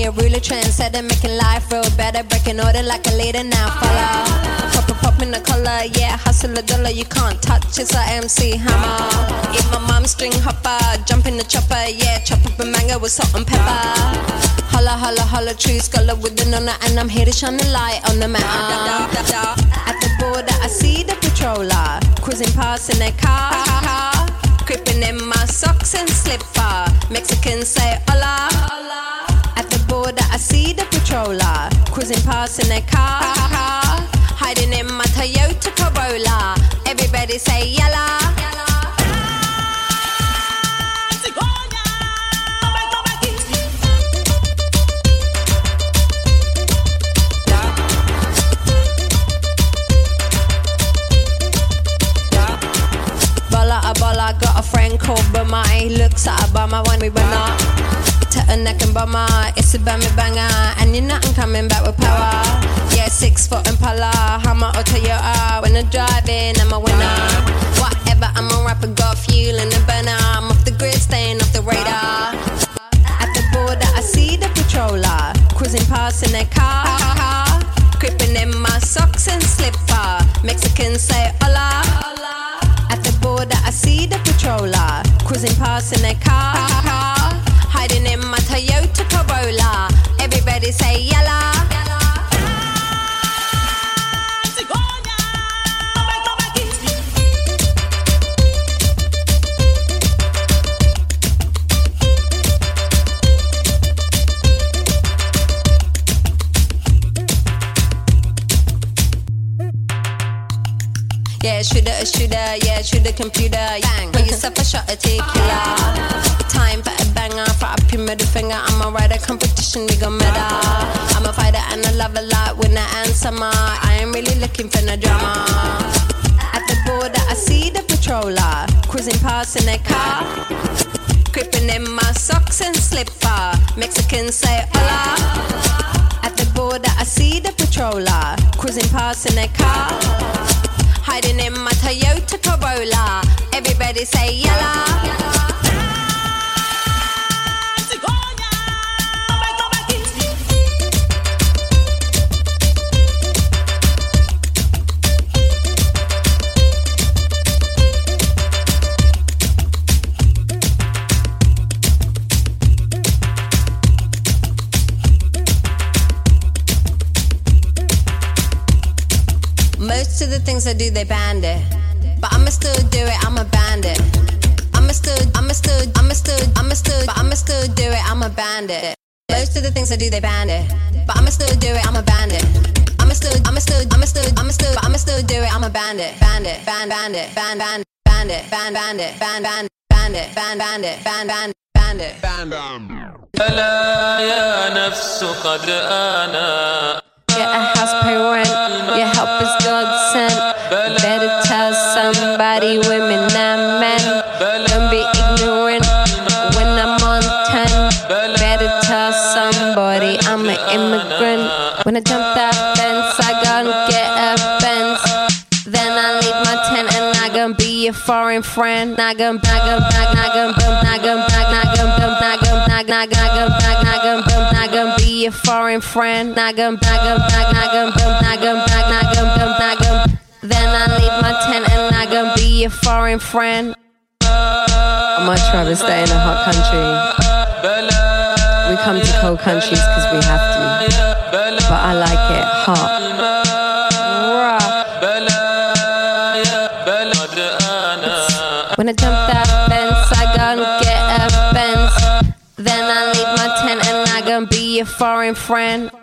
a ruler, trendsetter, making life real better, breaking order like a leader. Now follow, pop in the collar, yeah, hustle a dollar, you can't touch. It's like MC Hammer. Eat my mom's string hopper, jump in the chopper, yeah, chop up a mango with salt and pepper. Holla, holla, holla, true scholar with an honor, and I'm here to shine the light on the matter. At the border, I see the patroller cruising past in their car, creeping in my socks and slipper. Mexicans say hola. At the border, I see the patroller cruising past in their car, hiding in my Toyota Corolla. Everybody say yalla. I got a friend called Bummer. He looks at Obama when we run up to a neck and bummer. It's a bammy banger, and you're not coming back with power. Yeah, 6 foot Impala, Hummer or Toyota. When I'm driving, I'm a winner. Whatever, I'm a rapper, got fuel in the burner. I'm off the grid, staying off the radar. At the border, I see the patroller cruising past in their car, creeping in my socks and slipper. Mexicans say hola. At the border, I see the patroller cruising past in their car, hiding in my Toyota Corolla. Everybody say yalla. Yeah, shooter, yeah, shoot the computer. Bang, pour yourself a shot of tequila. Time for a banger, for up your middle finger. I'm a rider, competition, we gon' meta. I'm a fighter and I love a lot, winner and summer. I ain't really looking for no drama. At the border, I see the patroller cruising past in their car, creeping in my socks and slipper. Mexicans say hola. At the border, I see the patroller cruising past in their car, hiding in my Toyota Corolla. Everybody say yalla. Most of the things I do, they banned it, but I'ma still do it, I'm a bandit. I'ma still do it, I'm a bandit. Most of the things I do, they banned it, but I'ma still do it, I'm a bandit. I'ma still do it, I'm a bandit. Bandit, bandit, bandit, bandit, bandit, bandit, bandit, bandit, bandit, bandit, bandit. ألا يا نفس قد آنا. Get a house, pay rent. Your help is God sent. Better tell somebody, women and men. Don't be ignorant when I'm on 10. Better tell somebody I'm an immigrant. When I jump that fence, I gon' get a Benz. Then I leave my tent and I gon' be a foreign friend. I gon' be a foreign friend. Then I leave my tent and I gon' be a foreign friend. I might rather stay in a hot country. We come to cold countries because we have to, but I like it hot. When I jump that fence, I gon' get a Benz. Then I leave my tent and I gon' be a foreign friend.